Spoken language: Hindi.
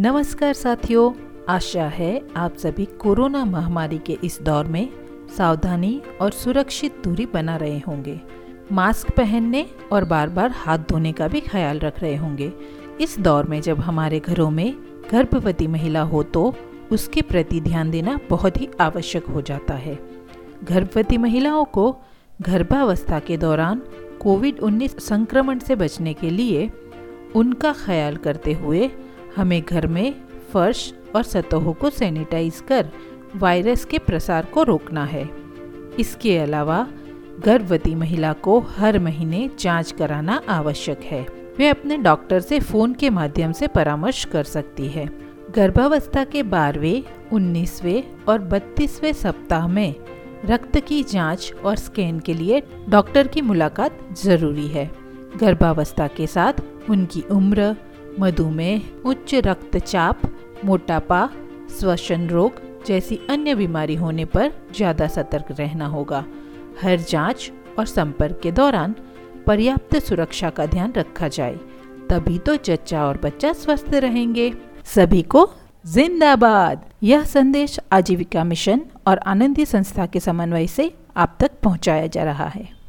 नमस्कार साथियों, आशा है आप सभी कोरोना महामारी के इस दौर में सावधानी और सुरक्षित दूरी बना रहे होंगे। मास्क पहनने और बार बार हाथ धोने का भी ख्याल रख रहे होंगे। इस दौर में जब हमारे घरों में गर्भवती महिला हो तो उसके प्रति ध्यान देना बहुत ही आवश्यक हो जाता है। गर्भवती महिलाओं को गर्भावस्था के दौरान कोविड-19 संक्रमण से बचने के लिए उनका ख्याल करते हुए हमें घर में फर्श और सतहों को सैनिटाइज कर वायरस के प्रसार को रोकना है। इसके अलावा गर्भवती महिला को हर महीने जांच कराना आवश्यक है। वे अपने डॉक्टर से फोन के माध्यम से परामर्श कर सकती है। गर्भावस्था के 12वें, 19वें और 32वें सप्ताह में रक्त की जांच और स्कैन के लिए डॉक्टर की मुलाकात जरूरी है। गर्भावस्था के साथ उनकी उम्र, मधुमेह, उच्च रक्तचाप, मोटापा, श्वसन रोग जैसी अन्य बीमारी होने पर ज्यादा सतर्क रहना होगा। हर जांच और संपर्क के दौरान पर्याप्त सुरक्षा का ध्यान रखा जाए, तभी तो जच्चा और बच्चा स्वस्थ रहेंगे। सभी को जिंदाबाद। यह संदेश आजीविका मिशन और आनंदी संस्था के समन्वय से आप तक पहुंचाया जा रहा है।